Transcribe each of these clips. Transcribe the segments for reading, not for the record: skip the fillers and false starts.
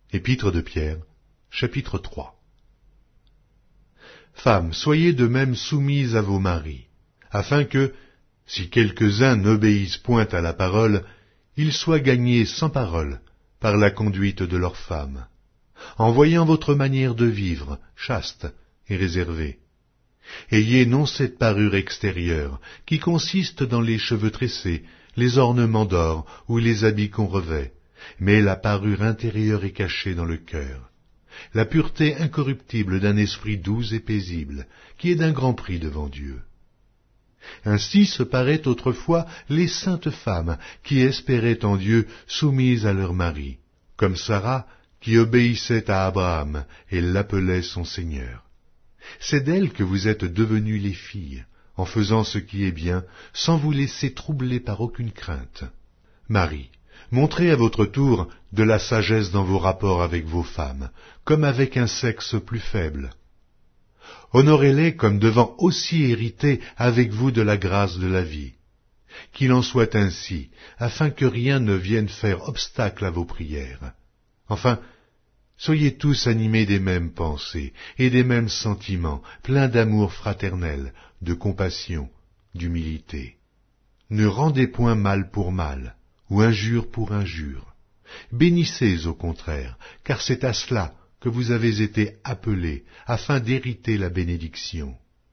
Épître de Pierre, chapitre 3. Femmes, soyez de même soumises à vos maris, afin que, si quelques-uns n'obéissent point à la parole, ils soient gagnés sans parole par la conduite de leurs femmes, en voyant votre manière de vivre chaste et réservée. Ayez non cette parure extérieure, qui consiste dans les cheveux tressés, les ornements d'or ou les habits qu'on revêt, mais la parure intérieure est cachée dans le cœur, la pureté incorruptible d'un esprit doux et paisible, qui est d'un grand prix devant Dieu. Ainsi se paraient autrefois les saintes femmes qui espéraient en Dieu, soumises à leur mari, comme Sarah qui obéissait à Abraham et l'appelait son Seigneur. C'est d'elles que vous êtes devenues les filles, en faisant ce qui est bien, sans vous laisser troubler par aucune crainte. Marie, montrez à votre tour de la sagesse dans vos rapports avec vos femmes, comme avec un sexe plus faible. Honorez-les comme devant aussi hériter avec vous de la grâce de la vie. Qu'il en soit ainsi, afin que rien ne vienne faire obstacle à vos prières. Enfin, soyez tous animés des mêmes pensées et des mêmes sentiments, pleins d'amour fraternel, de compassion, d'humilité. Ne rendez point mal pour mal, ou injure pour injure. Bénissez au contraire, car c'est à cela que vous avez été appelés, afin d'hériter la bénédiction.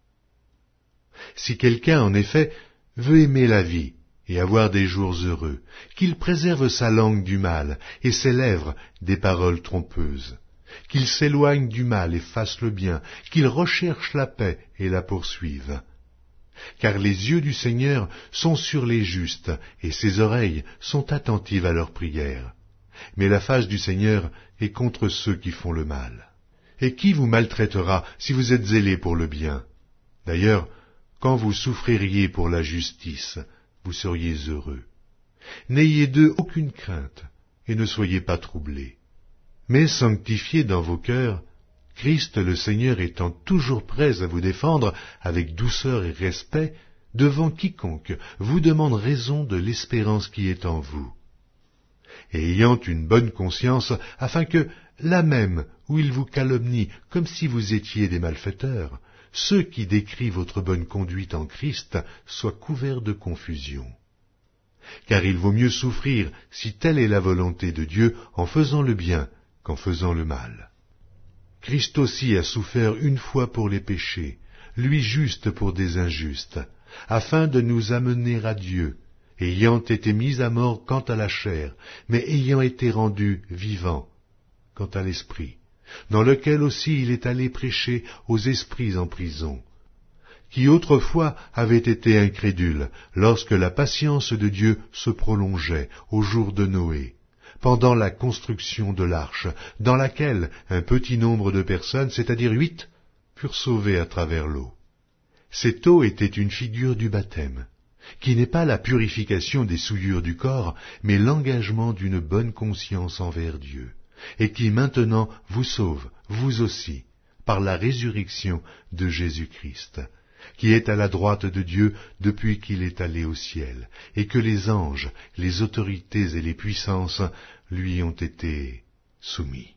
Si quelqu'un, en effet, veut aimer la vie et avoir des jours heureux, qu'il préserve sa langue du mal et ses lèvres des paroles trompeuses, qu'il s'éloigne du mal et fasse le bien, qu'il recherche la paix et la poursuive. Car les yeux du Seigneur sont sur les justes, et ses oreilles sont attentives à leurs prières. Mais la face du Seigneur est contre ceux qui font le mal. Et qui vous maltraitera si vous êtes zélés pour le bien? D'ailleurs, quand vous souffririez pour la justice, vous seriez heureux. N'ayez d'eux aucune crainte, et ne soyez pas troublés. Mais sanctifiez dans vos cœurs, Christ le Seigneur étant toujours prêt à vous défendre avec douceur et respect devant quiconque vous demande raison de l'espérance qui est en vous. Et ayant une bonne conscience, afin que, là même où il vous calomnie comme si vous étiez des malfaiteurs, ceux qui décrient votre bonne conduite en Christ soient couverts de confusion. Car il vaut mieux souffrir, si telle est la volonté de Dieu, en faisant le bien qu'en faisant le mal. Christ aussi a souffert une fois pour les péchés, lui juste pour des injustes, afin de nous amener à Dieu, ayant été mis à mort quant à la chair, mais ayant été rendu vivant quant à l'esprit, dans lequel aussi il est allé prêcher aux esprits en prison, qui autrefois avaient été incrédules lorsque la patience de Dieu se prolongeait au jour de Noé, pendant la construction de l'arche, dans laquelle un petit nombre de personnes, c'est-à-dire 8, furent sauvées à travers l'eau. Cette eau était une figure du baptême, qui n'est pas la purification des souillures du corps, mais l'engagement d'une bonne conscience envers Dieu, et qui maintenant vous sauve, vous aussi, par la résurrection de Jésus-Christ, qui est à la droite de Dieu depuis qu'il est allé au ciel, et que les anges, les autorités et les puissances lui ont été soumis.